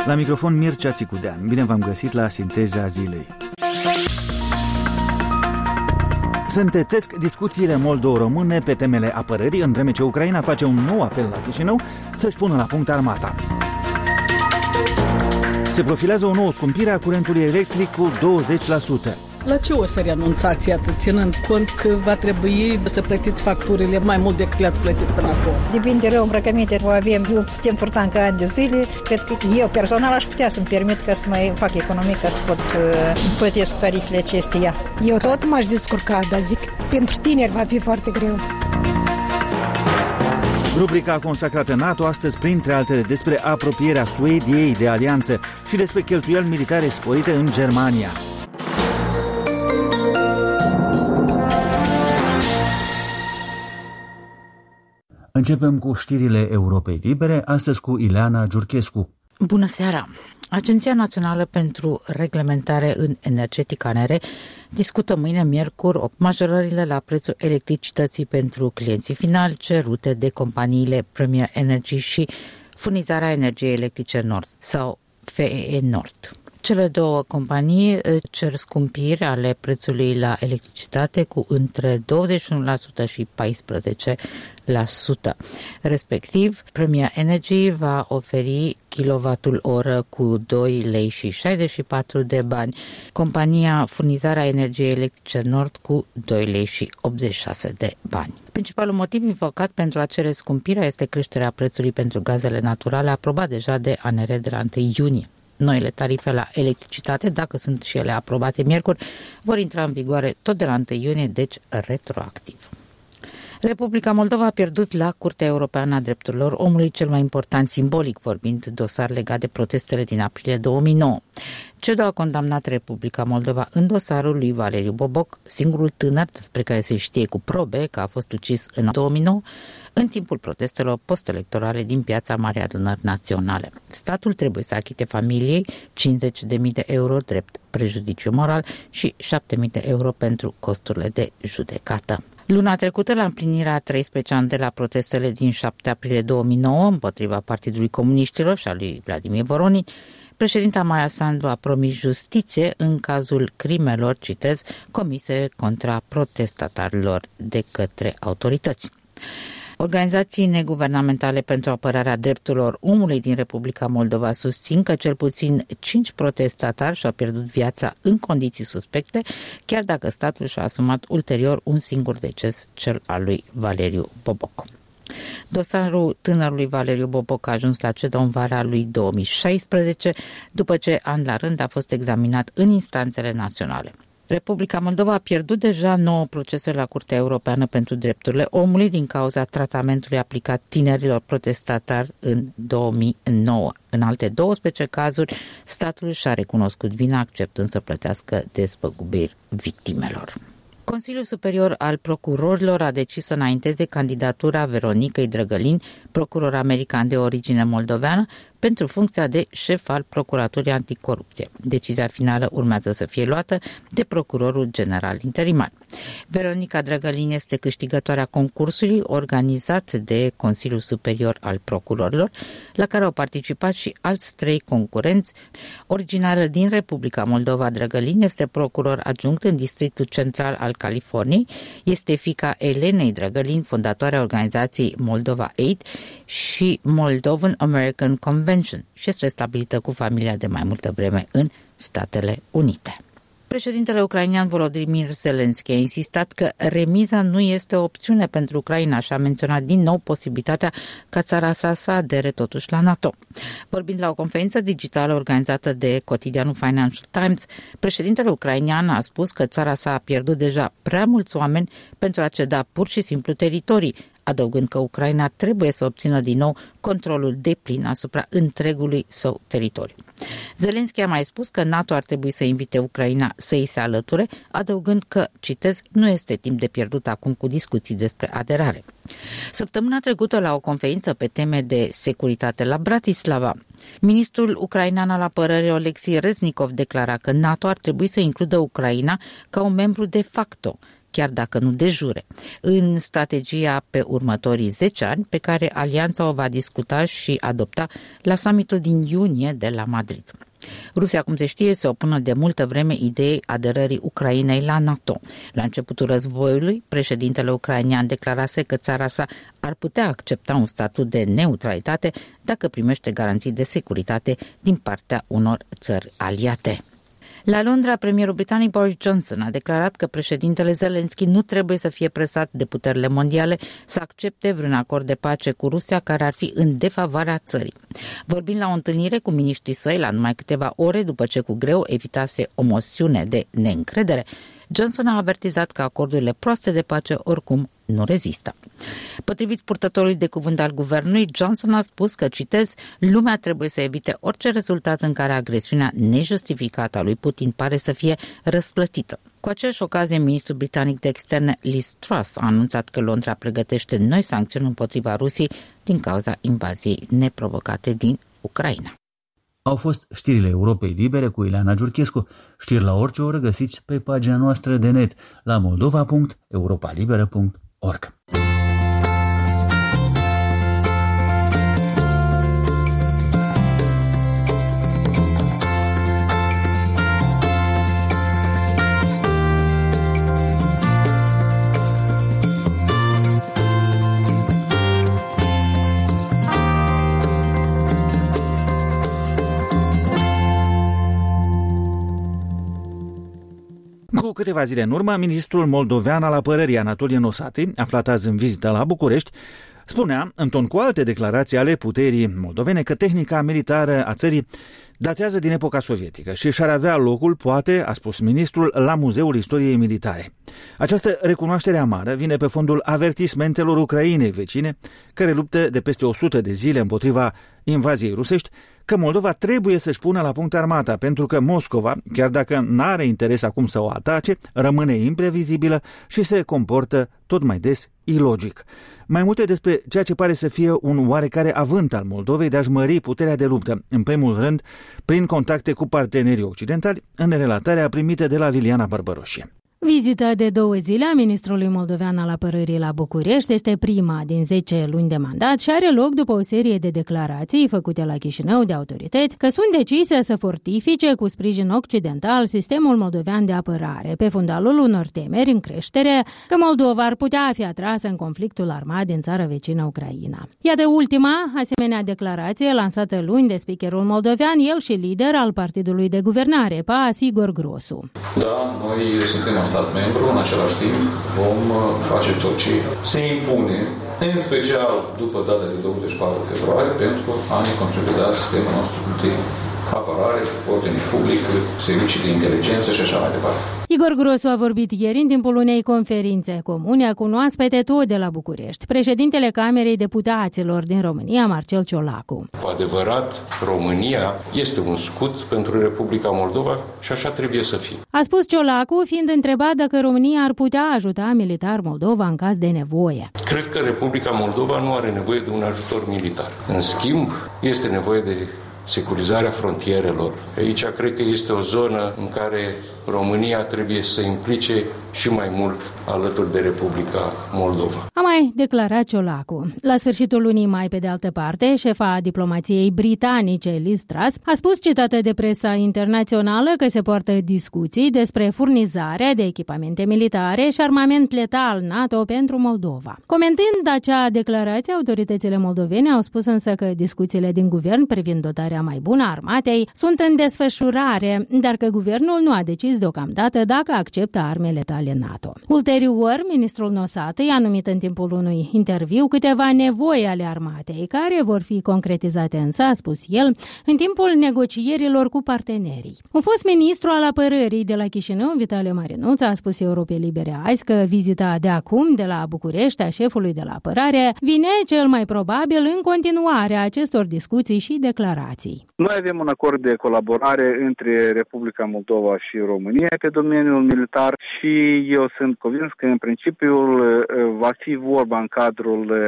La microfon Mircea Țicudean. Bine v-am găsit la Sinteza Zilei. Se întețesc discuțiile moldo-române pe temele apărării, în vreme ce Ucraina face un nou apel la Chișinău să-și pună la punct armata. Se profilează o nouă scumpire a curentului electric cu 20%. La ce o să renunțați atât, ținând cont că va trebui să plătiți facturile mai mult decât le-ați plătit până acum? Depinde rău, îmbrăcăminte o avem, eu putem purta încă ani de zile. Cred că eu personal aș putea să-mi permit ca să mai fac economie, ca să pot să plătesc tarifele acesteia. Eu tot m-aș descurca, dar zic, pentru tineri va fi foarte greu. Rubrica consacrată NATO astăzi, printre altele, despre apropierea Suediei de alianță și despre cheltuieli militare sporite în Germania. Începem cu știrile Europei Libere, astăzi cu Ileana Giurchescu. Bună seara! Agenția Națională pentru Reglementare în Energetica NR discută mâine, miercuri, majorările la prețul electricității pentru clienții finali cerute de companiile Premier Energy și Furnizarea Energiei Electrice Nord sau FEE Nord. Cele două companii cer scumpiri ale prețului la electricitate cu între 21% și 14%. Respectiv, Premier Energy va oferi kilowattul oră cu 2 lei și 64 de bani, compania Furnizarea Energiei Electrice Nord cu 2 lei și 86 de bani. Principalul motiv invocat pentru a cere scumpirea este creșterea prețului pentru gazele naturale, aprobat deja de ANR de la 1 iunie. Noile tarife la electricitate, dacă sunt și ele aprobate miercuri, vor intra în vigoare tot de la 1 iunie, deci retroactiv. Republica Moldova a pierdut la Curtea Europeană a Drepturilor Omului cel mai important, simbolic vorbind, dosar legat de protestele din aprilie 2009. CEDO a condamnat Republica Moldova în dosarul lui Valeriu Boboc, singurul tânăr despre care se știe cu probe că a fost ucis în 2009, în timpul protestelor post-electorale din Piața Marii Adunări Naționale. Statul trebuie să achite familiei 50.000 de euro drept prejudiciu moral și 7.000 de euro pentru costurile de judecată. Luna trecută, la împlinirea a 13 ani de la protestele din 7 aprilie 2009 împotriva Partidului Comuniștilor și a lui Vladimir Voronin, președinta Maia Sandu a promis justiție în cazul crimelor, citez, comise contra protestatarilor de către autorități. Organizații neguvernamentale pentru apărarea drepturilor omului din Republica Moldova susțin că cel puțin 5 protestatari și-au pierdut viața în condiții suspecte, chiar dacă statul și-a asumat ulterior un singur deces, cel al lui Valeriu Boboc. Dosarul tânărului Valeriu Boboc a ajuns la CEDO în vara lui 2016, după ce an la rând a fost examinat în instanțele naționale. Republica Moldova a pierdut deja 9 procese la Curtea Europeană pentru Drepturile Omului din cauza tratamentului aplicat tinerilor protestatari în 2009. În alte 12 cazuri, statul și-a recunoscut vina, acceptând să plătească despăgubiri victimelor. Consiliul Superior al Procurorilor a decis să înainteze candidatura Veronicăi Drăgălin, procuror american de origine moldoveană, pentru funcția de șef al Procuraturii Anticorupție. Decizia finală urmează să fie luată de procurorul general interimar. Veronica Drăgălin este câștigătoarea concursului organizat de Consiliul Superior al Procurorilor, la care au participat și alți 3 concurenți. Originară din Republica Moldova, Drăgălin este procuror adjunct în Districtul Central al Californiei, este fiica Elenei Drăgălin, fondatoarea organizației Moldova Aid și Moldovan American Convention, și este stabilită cu familia de mai multă vreme în Statele Unite. Președintele ucrainean Volodymyr Zelensky a insistat că remiza nu este o opțiune pentru Ucraina și a menționat din nou posibilitatea ca țara sa să adere totuși la NATO. Vorbind la o conferință digitală organizată de cotidianul Financial Times, președintele ucrainean a spus că țara sa a pierdut deja prea mulți oameni pentru a ceda pur și simplu teritorii, adăugând că Ucraina trebuie să obțină din nou controlul deplin asupra întregului său teritoriu. Zelensky a mai spus că NATO ar trebui să invite Ucraina să îi se alăture, adăugând că, citez, nu este timp de pierdut acum cu discuții despre aderare. Săptămâna trecută, la o conferință pe teme de securitate la Bratislava, ministrul ucrainean al apărării Oleksii Reznikov declara că NATO ar trebui să includă Ucraina ca un membru de facto, chiar dacă nu de jure, în strategia pe următorii 10 ani pe care alianța o va discuta și adopta la summitul din iunie de la Madrid. Rusia, cum se știe, se opune de multă vreme ideii aderării Ucrainei la NATO. La începutul războiului, președintele ucrainean declarase că țara sa ar putea accepta un statut de neutralitate dacă primește garanții de securitate din partea unor țări aliate. La Londra, premierul britanic Boris Johnson a declarat că președintele Zelensky nu trebuie să fie presat de puterile mondiale să accepte vreun acord de pace cu Rusia care ar fi în defavoarea țării. Vorbind la o întâlnire cu miniștrii săi la numai câteva ore după ce cu greu evitase o moțiune de neîncredere, Johnson a avertizat că acordurile proaste de pace oricum nu rezistă. Potrivit purtătorului de cuvânt al guvernului, Johnson a spus că, citez, lumea trebuie să evite orice rezultat în care agresiunea nejustificată a lui Putin pare să fie răsplătită. Cu aceeași ocazie, ministrul britanic de externe Liz Truss a anunțat că Londra pregătește noi sancțiuni împotriva Rusiei din cauza invaziei neprovocate din Ucraina. Au fost știrile Europei Libere cu Ileana Giurchescu. Știri la orice oră găsiți pe pagina noastră de net la moldova.europalibera.org. Cu câteva zile în urmă, ministrul moldovean al apărării Anatolie Nosati, aflat azi în vizită la București, spunea, în ton cu alte declarații ale puterii moldovene, că tehnica militară a țării datează din epoca sovietică și și-ar avea locul, poate, a spus ministrul, la Muzeul Istoriei Militare. Această recunoaștere amară vine pe fondul avertismentelor Ucrainei vecine, care luptă de peste 100 de zile împotriva invaziei rusești, că Moldova trebuie să-și pună la punct armata, pentru că Moscova, chiar dacă n-are interes acum să o atace, rămâne imprevizibilă și se comportă tot mai des ilogic. Mai multe despre ceea ce pare să fie un oarecare avânt al Moldovei de a-și mări puterea de luptă, în primul rând prin contacte cu partenerii occidentali, în relatarea primită de la Liliana Bărbăroșie. Vizita de 2 zile a ministrului moldovean al apărării la București este prima din 10 luni de mandat și are loc după o serie de declarații făcute la Chișinău de autorități că sunt decise să fortifice cu sprijin occidental sistemul moldovean de apărare, pe fundalul unor temeri în creștere că Moldova ar putea fi atrasă în conflictul armat din țara vecină Ucraina. Iată ultima asemenea declarație lansată luni de speakerul moldovean, el și lider al partidului de guvernare, PAS, Igor Grosu. Da, noi suntem stat membru, în același timp vom face tot ce se impune, în special după data de 24 februarie, pentru a ne consolida sistemul nostru de apărare, ordine public, servicii de inteligență și așa mai departe. Igor Grosu a vorbit ieri în timpul unei conferințe comune cu un oaspete tot de la București, președintele Camerei Deputaților din România, Marcel Ciolacu. Cu adevărat, România este un scut pentru Republica Moldova și așa trebuie să fie. A spus Ciolacu, fiind întrebat dacă România ar putea ajuta militar Moldova în caz de nevoie. Cred că Republica Moldova nu are nevoie de un ajutor militar. În schimb, este nevoie de securizarea frontierelor. Aici cred că este o zonă în care România trebuie să implice și mai mult alături de Republica Moldova. A mai declarat Ciolacu. La sfârșitul lunii mai, pe de altă parte, șefa diplomației britanice Liz Truss a spus, citată de presa internațională, că se poartă discuții despre furnizarea de echipamente militare și armament letal NATO pentru Moldova. Comentând acea declarație, autoritățile moldovene au spus însă că discuțiile din guvern privind dotarea mai bună a armatei sunt în desfășurare, dar că guvernul nu a decis deocamdată dacă acceptă arme letale NATO. Ulterior, ministrul Nosati a numit în timpul unui interviu câteva nevoi ale armatei, care vor fi concretizate însă, a spus el, în timpul negocierilor cu partenerii. Un fost ministru al apărării de la Chișinău, Vitale Marinuța, a spus Europei Libere azi că vizita de acum de la București a șefului de la apărare vine cel mai probabil în continuarea acestor discuții și declarații. Noi avem un acord de colaborare între Republica Moldova și România pe domeniul militar și eu sunt convins că în principiu va fi vorba în cadrul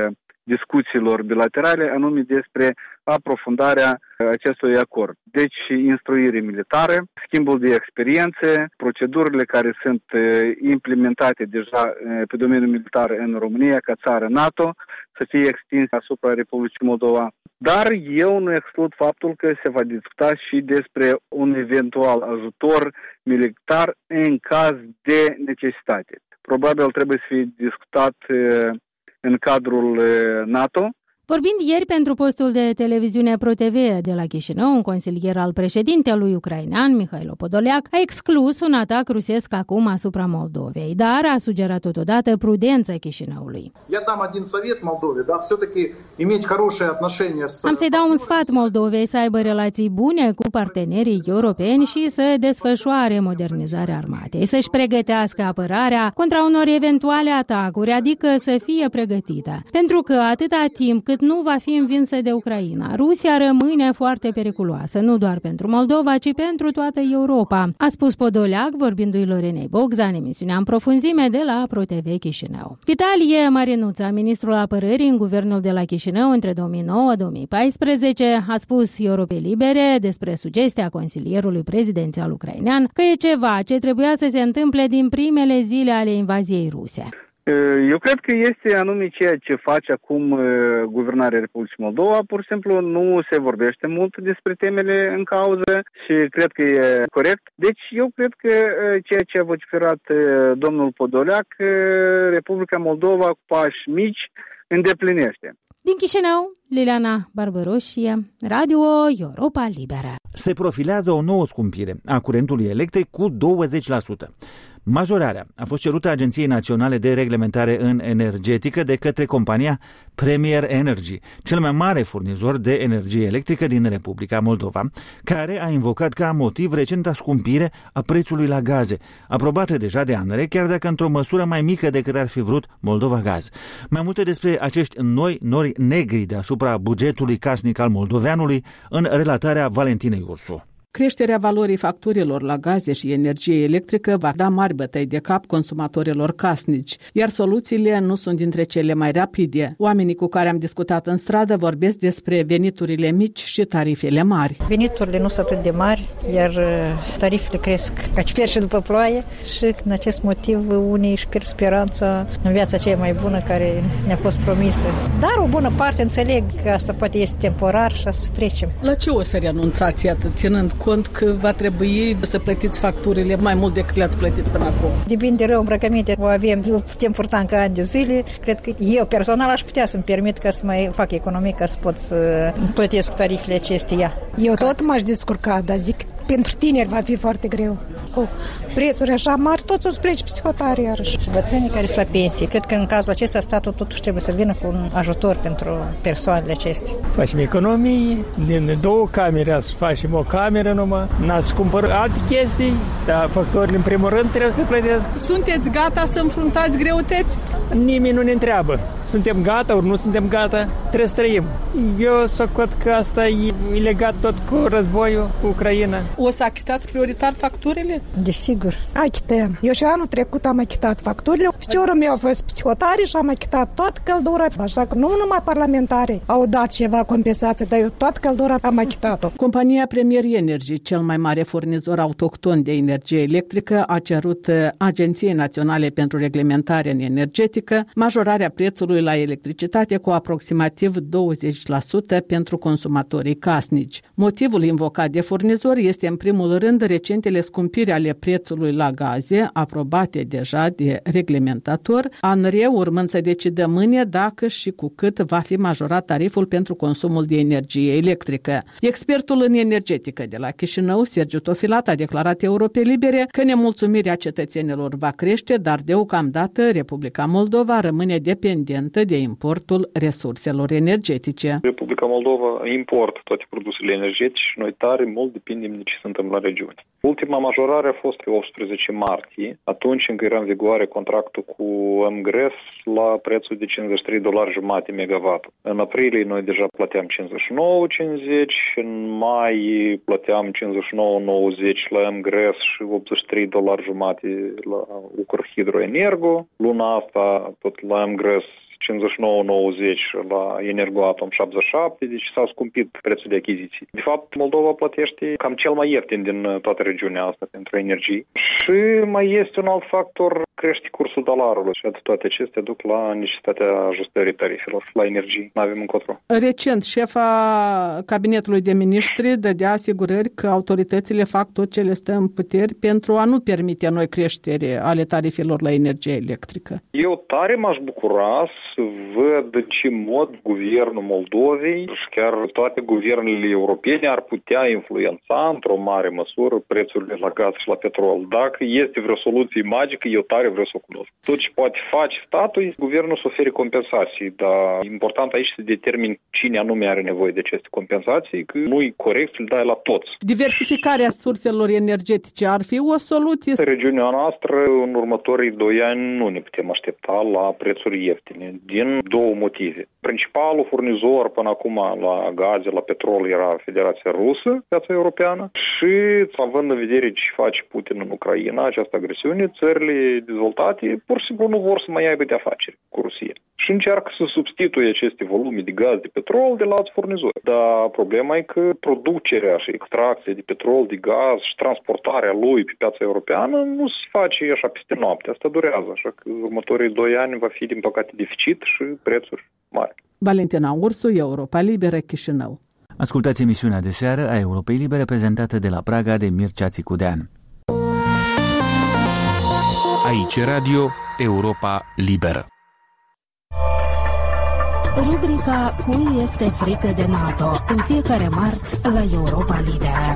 discuțiilor bilaterale, anume despre aprofundarea acestui acord. Deci, instruire militară, schimbul de experiențe, procedurile care sunt implementate deja pe domeniul militar în România ca țară NATO, să fie extinse asupra Republicii Moldova. Dar eu nu exclud faptul că se va discuta și despre un eventual ajutor militar în caz de necesitate. Probabil trebuie să fie discutat în cadrul NATO. Vorbind ieri pentru postul de televiziune ProTV de la Chișinău, un consilier al președintelui ucrainean, Mihailo Podolyak, a exclus un atac rusesc acum asupra Moldovei, dar a sugerat totodată prudență Chișinăului. Am să-i dau un sfat Moldovei să aibă relații bune cu partenerii europeni și să desfășoare modernizarea armatei, să-și pregătească apărarea contra unor eventuale atacuri, adică să fie pregătită. Pentru că atâta timp cât nu va fi învinsă de Ucraina, Rusia rămâne foarte periculoasă, nu doar pentru Moldova, ci pentru toată Europa, a spus Podolyak, vorbindu-i Lorenei Bogza în emisiunea În profunzime de la ProTV Chișinău. Vitalie Marinuța, ministrul apărării în guvernul de la Chișinău între 2009-2014, a spus Europei Libere despre sugestia consilierului prezidențial ucrainean că e ceva ce trebuia să se întâmple din primele zile ale invaziei ruse. Eu cred că este anume ceea ce face acum guvernarea Republicii Moldova. Pur și simplu nu se vorbește mult despre temele în cauză și cred că e corect. Deci eu cred că ceea ce a vociferat domnul Podolyak, Republica Moldova cu pași mici îndeplinește. Din Chișinău, Liliana Barbaroșie, Radio Europa Liberă. Se profilează o nouă scumpire a curentului electric cu 20%. Majorarea a fost cerută Agenției Naționale de Reglementare în Energetică de către compania Premier Energy, cel mai mare furnizor de energie electrică din Republica Moldova, care a invocat ca motiv recenta scumpire a prețului la gaze, aprobată deja de ANRE, chiar dacă într-o măsură mai mică decât ar fi vrut Moldova Gaz. Mai multe despre acești noi nori negri deasupra bugetului casnic al moldoveanului în relatarea Valentinei Ursu. Creșterea valorii facturilor la gaze și energie electrică va da mari bătăi de cap consumatorilor casnici, iar soluțiile nu sunt dintre cele mai rapide. Oamenii cu care am discutat în stradă vorbesc despre veniturile mici și tarifele mari. Veniturile nu sunt atât de mari, iar tarifele cresc ca ciuperci după ploaie și în acest motiv unii își pierd speranța în viața cea mai bună care ne-a fost promisă. Dar o bună parte înțeleg că asta poate este temporar și să trecem. La ce o să renunțați atât, ținând cont că va trebui să plătiți facturile mai mult decât le-ați plătit până acum? De bine de rău îmbrăcăminte o avem, o putem purta încă ani de zile. Cred că eu personal aș putea să-mi permit ca să mai fac economie, ca să pot să plătesc tarifele acesteia. Eu tot m-aș descurca, dar zic, pentru tineri va fi foarte greu. Cu prețuri așa mari, toți o să pleci psihotare iarăși. Și bătrânii care sunt la pensie. Cred că în cazul acesta statul totuși trebuie să vină cu un ajutor pentru persoanele acestea. Facem economii, din 2 camere să facem o cameră numai, n-ați cumpărat alte chestii, dar factorile în primul rând trebuie să le plătesc. Sunteți gata să înfruntați greutăți? Nimeni nu ne întreabă. Suntem gata ori nu suntem gata, trebuie să trăim. Eu socot că asta e legat tot cu războiul cu Ucraina. O să achitați prioritar facturile? Desigur. Achităm. Eu și anul trecut am achitat facturile. Feciorul meu a fost psihotare și am achitat toată căldura. Așa că nu numai parlamentarii au dat ceva compensație, dar eu toată căldura am achitat-o. Compania Premier Energy, cel mai mare furnizor autohton de energie electrică, a cerut Agenției Naționale pentru Reglementare în Energetică majorarea prețului la electricitate cu aproximativ 20% pentru consumatorii casnici. Motivul invocat de furnizor este în primul rând recentele scumpiri ale prețului la gaze, aprobate deja de reglementator, ANRE urmând să decidă mâine dacă și cu cât va fi majorat tariful pentru consumul de energie electrică. Expertul în energetică de la Chișinău, Sergiu Tofilat, a declarat Europei Libere că nemulțumirea cetățenilor va crește, dar deocamdată Republica Moldova rămâne dependentă de importul resurselor energetice. Republica Moldova importă toate produsele energetice și noi tare mult depindem de ce se întâmplă la regiune. Ultima majorare a fost pe 18 martie, atunci când era în vigoare contractul cu MGRES la prețul de $53 megawatt. În aprilie noi deja plăteam 59,50, în mai plăteam 59,90 la MGRES și $83 la Ukrhidroenergo. Luna asta tot la MGRES 59,90 la Energoatom 77, deci s-au scumpit prețul de achiziții. De fapt, Moldova plătește cam cel mai ieftin din toată regiunea asta pentru energie. Și mai este un alt factor, crește cursul dolarului și toate acestea duc la necesitatea ajustării tarifelor la energie. N-avem încotro. Recent, șefa Cabinetului de Ministri dădea asigurări că autoritățile fac tot ce le stă în puteri pentru a nu permite noi creșteri ale tarifelor la energie electrică. Eu tare m-aș bucura să văd în ce mod guvernul Moldovei și chiar toate guvernele europene ar putea influența într-o mare măsură prețurile la gaz și la petrol. Dacă este vreo soluție magică, eu tare vreau să o cunosc. Tot ce poate face statul, guvernul să ofere compensații, dar important aici să determin cine anume are nevoie de aceste compensații, că nu-i corect să-l dai la toți. Diversificarea surselor energetice ar fi o soluție? În regiunea noastră, în următorii 2 ani, nu ne putem aștepta la prețuri ieftine, din 2 motive. Principalul furnizor până acum la gaze, la petrol era Federația Rusă, piața europeană, și având în vedere ce face Putin în Ucraina, această agresiune, țările dezvoltate pur și simplu nu vor să mai aibă de afaceri cu Rusia. Și încearcă să substituie aceste volume de gaz, de petrol de la alți furnizori. Dar problema e că producerea și extracția de petrol, de gaz și transportarea lui pe piața europeană nu se face așa peste noapte. Asta durează, așa că următorii 2 ani va fi, din păcate, deficit și prețuri mari. Valentina Ursu, Europa Liberă, Chișinău. Ascultați emisiunea de seară a Europei Libere, prezentată de la Praga de Mircea Țicudean. Aici Radio Europa Liberă. Rubrica Cui este frică de NATO? În fiecare marți la Europa Liberă.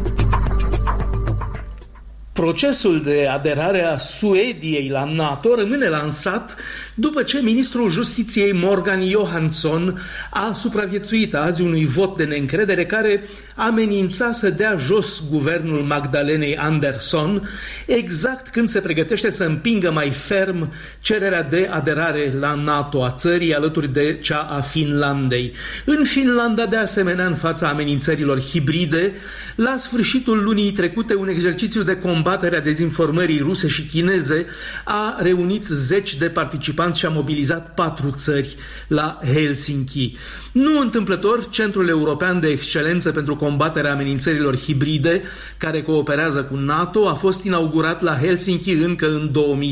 Procesul de aderare a Suediei la NATO rămâne lansat după ce ministrul Justiției Morgan Johansson a supraviețuit azi unui vot de neîncredere care amenința să dea jos guvernul Magdalenei Andersson exact când se pregătește să împingă mai ferm cererea de aderare la NATO a țării alături de cea a Finlandei. În Finlanda, de asemenea, în fața amenințărilor hibride, la sfârșitul lunii trecute, un exercițiu de combatere a dezinformării ruse și chineze a reunit 10 de participanți și a mobilizat 4 țări la Helsinki. Nu întâmplător, Centrul European de Excelență pentru combaterea amenințărilor hibride, care cooperează cu NATO, a fost inaugurat la Helsinki încă în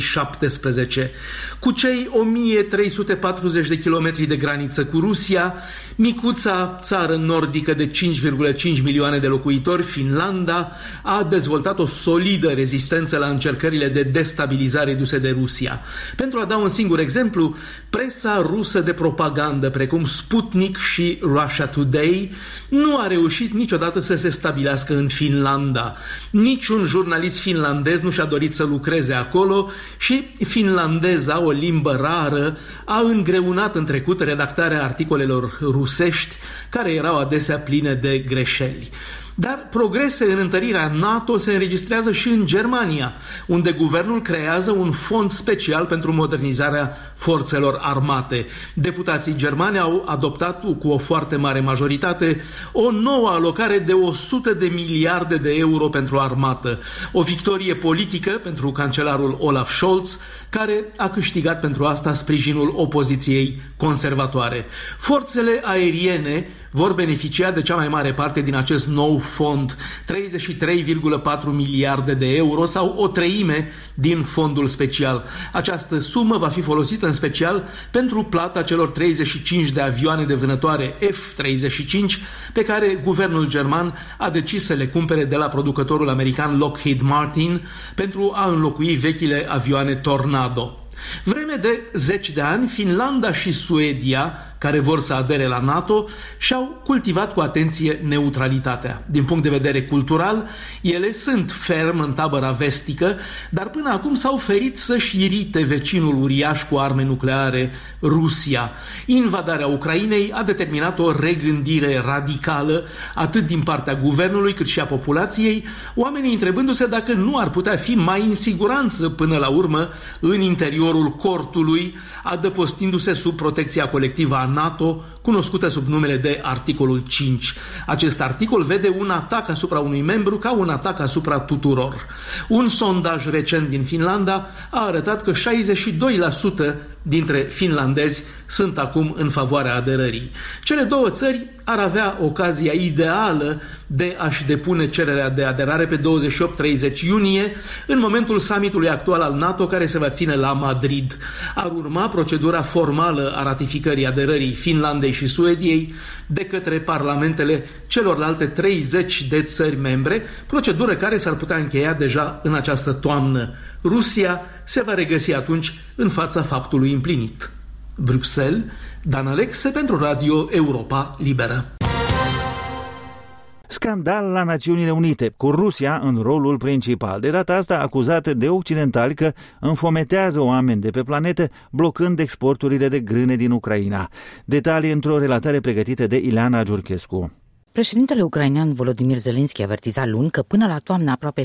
2017. Cu cei 1340 de kilometri de graniță cu Rusia, micuța țară nordică de 5,5 milioane de locuitori, Finlanda, a dezvoltat o solidă rezistență la încercările de destabilizare duse de Rusia. Pentru a da un singur exemplu, presa rusă de propagandă, precum Sputnik și Russia Today, nu a reușit niciodată să se stabilească în Finlanda. Niciun jurnalist finlandez nu și-a dorit să lucreze acolo și finlandeza, o limbă rară, a îngreunat în trecut redactarea articolelor rusești, care erau adesea pline de greșeli. Dar progrese în întărirea NATO se înregistrează și în Germania, unde guvernul creează un fond special pentru modernizarea forțelor armate. Deputații germani au adoptat cu o foarte mare majoritate o nouă alocare de 100 de miliarde de euro pentru armată. O victorie politică pentru cancelarul Olaf Scholz, care a câștigat pentru asta sprijinul opoziției conservatoare. Forțele aeriene vor beneficia de cea mai mare parte din acest nou fond, 33,4 miliarde de euro sau o treime din fondul special. Această sumă va fi folosită în special pentru plata celor 35 de avioane de vânătoare F-35 pe care guvernul german a decis să le cumpere de la producătorul american Lockheed Martin pentru a înlocui vechile avioane Tornado. Vreme de 10 de ani, Finlanda și Suedia, care vor să adere la NATO, și-au cultivat cu atenție neutralitatea. Din punct de vedere cultural, ele sunt ferm în tabăra vestică, dar până acum s-au ferit să-și irite vecinul uriaș cu arme nucleare, Rusia. Invadarea Ucrainei a determinat o regândire radicală, atât din partea guvernului cât și a populației, oamenii întrebându-se dacă nu ar putea fi mai în siguranță până la urmă în interiorul cortului, adăpostindu-se sub protecția colectivă a NATO, cunoscută sub numele de articolul 5. Acest articol vede un atac asupra unui membru ca un atac asupra tuturor. Un sondaj recent din Finlanda a arătat că 62% dintre finlandezi sunt acum în favoarea aderării. Cele două țări ar avea ocazia ideală de a-și depune cererea de aderare pe 28-30 iunie, în momentul summitului actual al NATO, care se va ține la Madrid. Ar urma procedura formală a ratificării aderării Finlandei și Suediei de către parlamentele celorlalte 30 de țări membre, procedură care s-ar putea încheia deja în această toamnă. Rusia se va regăsi atunci în fața faptului împlinit. Bruxelles, Dan Alexe pentru Radio Europa Liberă. Scandal la Națiunile Unite, cu Rusia în rolul principal, de data asta acuzată de occidentali că înfometează oameni de pe planetă, blocând exporturile de grâne din Ucraina. Detalii într-o relatare pregătită de Ileana Giurchescu. Președintele ucrainean Volodymyr Zelensky avertiza luni că până la toamnă aproape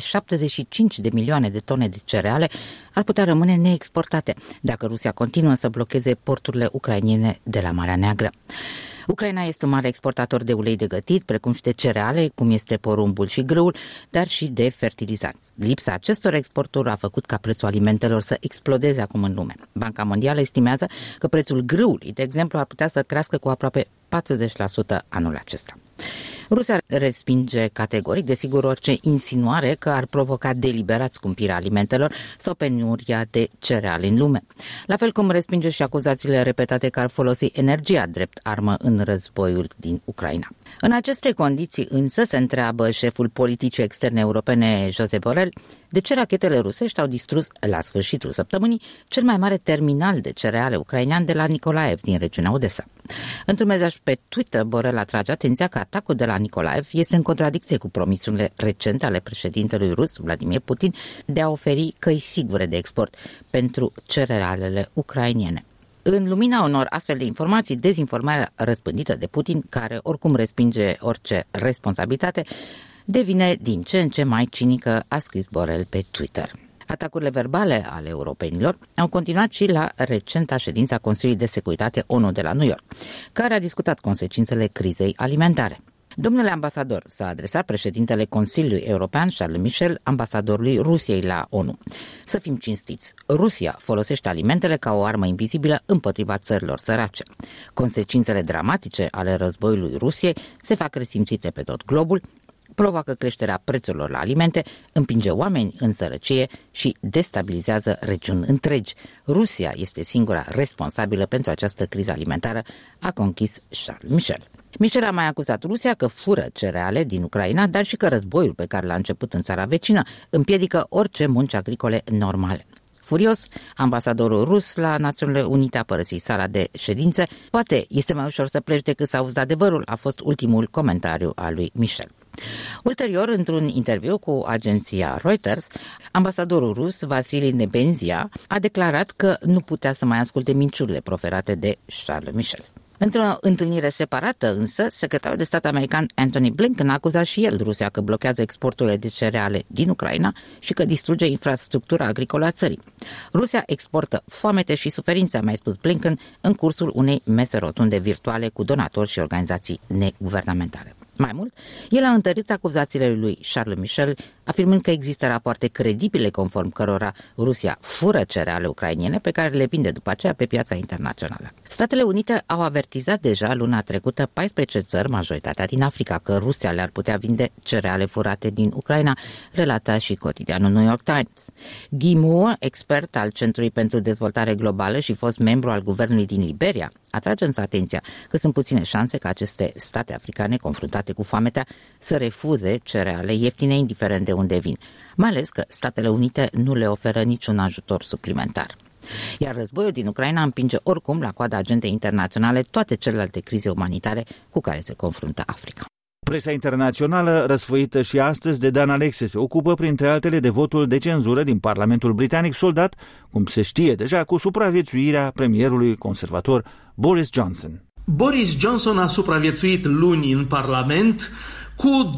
75 de milioane de tone de cereale ar putea rămâne neexportate dacă Rusia continuă să blocheze porturile ucrainene de la Marea Neagră. Ucraina este un mare exportator de ulei de gătit, precum și de cereale, cum este porumbul și grâul, dar și de fertilizanți. Lipsa acestor exporturi a făcut ca prețul alimentelor să explodeze acum în lume. Banca Mondială estimează că prețul grâului, de exemplu, ar putea să crească cu aproape 40% anul acesta. Rusia respinge categoric, desigur, orice insinuare că ar provoca deliberat scumpirea alimentelor sau penuria de cereale în lume. La fel cum respinge și acuzațiile repetate că ar folosi energia drept armă în războiul din Ucraina. În aceste condiții însă se întreabă șeful politicii externe europene Josep Borrell de ce rachetele rusești au distrus la sfârșitul săptămânii cel mai mare terminal de cereale ucrainean de la Nikolaev din regiunea Odessa. Într-un mesaj pe Twitter, Borrell atrage atenția că atacul de la Nikolaev este în contradicție cu promisiunile recente ale președintelui rus Vladimir Putin de a oferi căi sigure de export pentru cerealele ucrainene. În lumina unor astfel de informații, dezinformarea răspândită de Putin, care oricum respinge orice responsabilitate, devine din ce în ce mai cinică, a scris Borrell pe Twitter. Atacurile verbale ale europenilor au continuat și la recenta ședință a Consiliului de Securitate ONU de la New York, care a discutat consecințele crizei alimentare. Domnule ambasador, s-a adresat președintele Consiliului European, Charles Michel, ambasadorului Rusiei la ONU. Să fim cinstiți, Rusia folosește alimentele ca o armă invizibilă împotriva țărilor sărace. Consecințele dramatice ale războiului Rusiei se fac resimțite pe tot globul, provoacă creșterea prețurilor la alimente, împinge oameni în sărăcie și destabilizează regiuni întregi. Rusia este singura responsabilă pentru această criză alimentară, a conchis Charles Michel. Michel a mai acuzat Rusia că fură cereale din Ucraina, dar și că războiul pe care l-a început în țara vecină împiedică orice munci agricole normale. Furios, ambasadorul rus la Națiunile Unite a părăsit sala de ședințe. Poate este mai ușor să pleci decât să auzi adevărul, a fost ultimul comentariu al lui Michel. Ulterior, într-un interviu cu agenția Reuters, ambasadorul rus Vasili Nebenzia a declarat că nu putea să mai asculte minciurile proferate de Charles Michel. Într-o întâlnire separată, însă, secretarul de stat american Antony Blinken a acuzat și el Rusia că blochează exporturile de cereale din Ucraina și că distruge infrastructura agricolă a țării. Rusia exportă foamete și suferințe, a mai spus Blinken, în cursul unei mese rotunde virtuale cu donatori și organizații neguvernamentale. Mai mult, el a întărit acuzațiile lui Charles Michel, afirmând că există rapoarte credibile conform cărora Rusia fură cereale ucrainene pe care le vinde după aceea pe piața internațională. Statele Unite au avertizat deja luna trecută 14 țări, majoritatea din Africa, că Rusia le-ar putea vinde cereale furate din Ucraina, relata și cotidianul New York Times. Guy Moore, expert al Centrului pentru Dezvoltare Globală și fost membru al guvernului din Liberia, atrage însă atenția că sunt puține șanse ca aceste state africane confruntate cu foametea să refuze cereale ieftine, indiferent de unde vin, mai ales că Statele Unite nu le oferă niciun ajutor suplimentar. Iar războiul din Ucraina împinge oricum la coada agendei internaționale toate celelalte crize umanitare cu care se confruntă Africa. Presa internațională, răsfoită și astăzi de Dan Alexe, se ocupă, printre altele, de votul de cenzură din Parlamentul Britanic, soldat, cum se știe deja, cu supraviețuirea premierului conservator Boris Johnson. Boris Johnson a supraviețuit luni în Parlament cu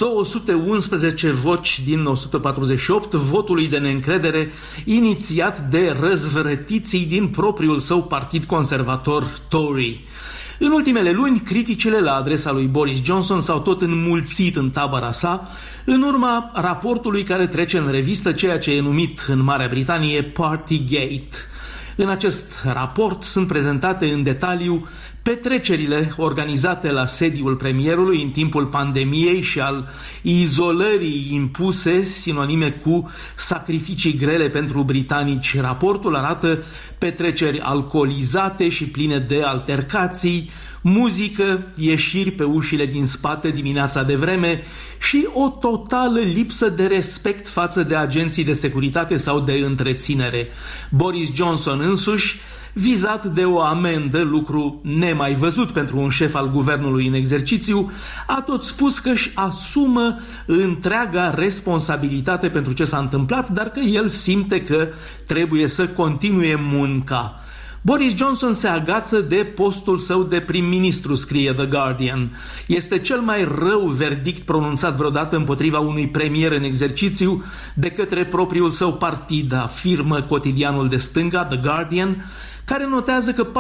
211 voci din 148 votului de neîncredere inițiat de răzvrătiții din propriul său partid conservator Tory. În ultimele luni, criticile la adresa lui Boris Johnson s-au tot înmulțit în tabăra sa, în urma raportului care trece în revistă ceea ce e numit în Marea Britanie Partygate. În acest raport sunt prezentate în detaliu petrecerile organizate la sediul premierului în timpul pandemiei și al izolării impuse, sinonime cu sacrificii grele pentru britanici. Raportul arată petreceri alcoolizate și pline de altercații, muzică, ieșiri pe ușile din spate dimineața de vreme și o totală lipsă de respect față de agenții de securitate sau de întreținere. Boris Johnson însuși, vizat de o amendă, lucru nemai văzut pentru un șef al guvernului în exercițiu, a tot spus că își asumă întreaga responsabilitate pentru ce s-a întâmplat, dar că el simte că trebuie să continue munca. Boris Johnson se agață de postul său de prim-ministru, scrie The Guardian. Este cel mai rău verdict pronunțat vreodată împotriva unui premier în exercițiu de către propriul său partid, afirmă cotidianul de stânga, The Guardian, care notează că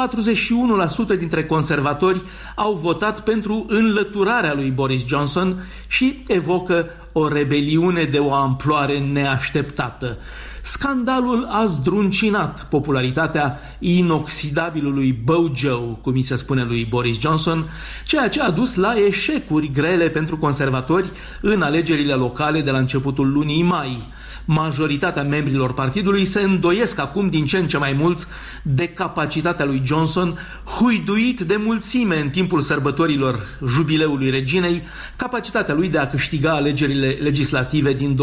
41% dintre conservatori au votat pentru înlăturarea lui Boris Johnson și evocă o rebeliune de o amploare neașteptată. Scandalul a zdruncinat popularitatea inoxidabilului Bojo, cum îi se spune lui Boris Johnson, ceea ce a dus la eșecuri grele pentru conservatori în alegerile locale de la începutul lunii mai. Majoritatea membrilor partidului se îndoiesc acum din ce în ce mai mult de capacitatea lui Johnson, huiduit de mulțime în timpul sărbătorilor jubileului reginei, capacitatea lui de a câștiga alegerile legislative din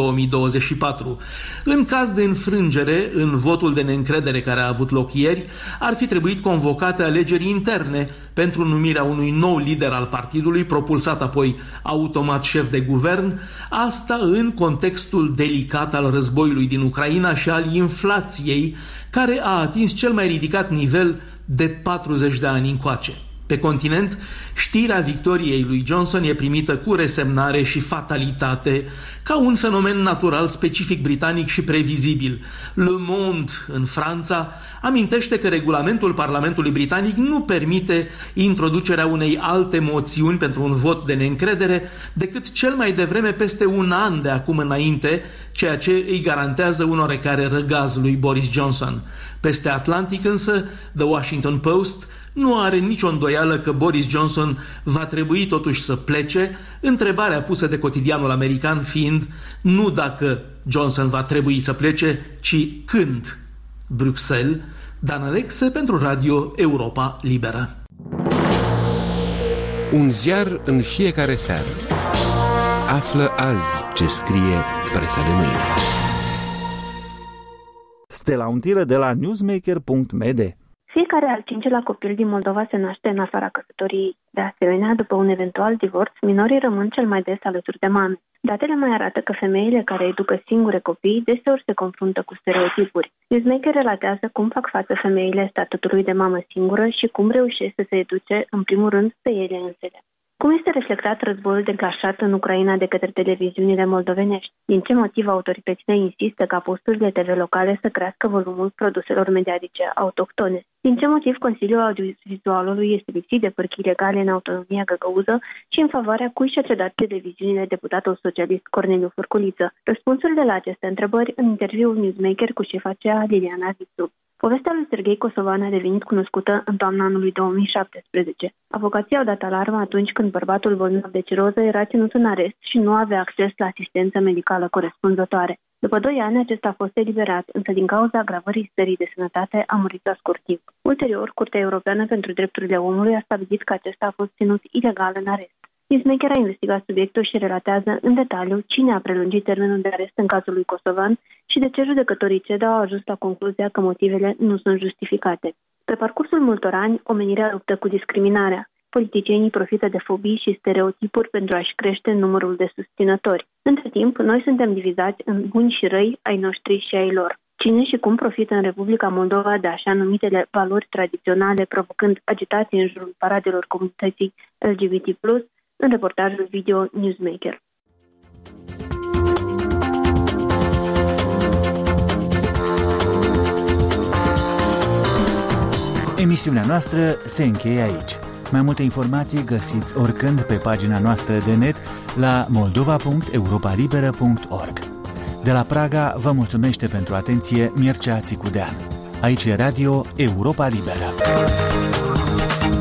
2024. În caz de înfrângere în votul de neîncredere care a avut loc ieri, ar fi trebuit convocate alegeri interne pentru numirea unui nou lider al partidului, propulsat apoi automat șef de guvern, asta în contextul delicat al războiului din Ucraina și al inflației, care a atins cel mai ridicat nivel de 40 de ani încoace. Pe continent, știrea victoriei lui Johnson e primită cu resemnare și fatalitate, ca un fenomen natural specific britanic și previzibil. Le Monde, în Franța, amintește că regulamentul Parlamentului Britanic nu permite introducerea unei alte moțiuni pentru un vot de neîncredere decât cel mai devreme peste un an de acum înainte, ceea ce îi garantează un oarecare răgaz lui Boris Johnson. Peste Atlantic însă, The Washington Post nu are nicio îndoială că Boris Johnson va trebui totuși să plece, întrebarea pusă de cotidianul american fiind nu dacă Johnson va trebui să plece, ci când. Bruxelles, Dan Alexe pentru Radio Europa Liberă. Un ziar în fiecare seară. Află azi ce scrie presa de mâine. Stella Untiră de la newsmaker.md. Fiecare al cincilea copil din Moldova se naște în afara căsătoriei. De asemenea, după un eventual divorț, minorii rămân cel mai des alături de mame. Datele mai arată că femeile care educă singure copii deseori se confruntă cu stereotipuri. Newsmaker relatează cum fac față femeile statutului de mamă singură și cum reușesc să se educe, în primul rând, pe ele însele. Cum este reflectat războiul declanșat în Ucraina de către televiziunile moldovenești? Din ce motiv autoritățile insistă ca posturile TV locale să crească volumul produselor mediatice autohtone? Din ce motiv Consiliul Audiovizualului este lipsit de părchi legale în autonomia găgăuză și în favoarea cui și-a cedat televiziunile deputatul socialist Corneliu Furculiță? Răspunsurile la aceste întrebări în interviul Newsmaker cu șefa CEA Liliana Vițu. Povestea lui Serghei Kosovan a devenit cunoscută în toamna anului 2017. Avocații au dat alarmă atunci când bărbatul bolnav de ciroză era ținut în arest și nu avea acces la asistență medicală corespunzătoare. După 2 ani, acesta a fost eliberat, însă din cauza agravării stării de sănătate a murit la scurt timp. Ulterior, Curtea Europeană pentru Drepturile Omului a stabilit că acesta a fost ținut ilegal în arest. Newsmaker a investigat subiectul și relatează în detaliu cine a prelungit termenul de arest în cazul lui Kosovan și de ce judecătorii CEDA au ajuns la concluzia că motivele nu sunt justificate. Pe parcursul multor ani, omenirea luptă cu discriminarea. Politicienii profită de fobii și stereotipuri pentru a-și crește numărul de susținători. Între timp, noi suntem divizați în buni și răi ai noștri și ai lor. Cine și cum profită în Republica Moldova de așa numitele valori tradiționale, provocând agitații în jurul paradelor comunității LGBT+, în reportajul video Newsmaker. Emisiunea noastră se încheie aici. Mai multe informații găsiți oricând pe pagina noastră de net la moldova.europalibera.org. De la Praga vă mulțumește pentru atenție Mircea Țicudean. Aici e Radio Europa Liberă.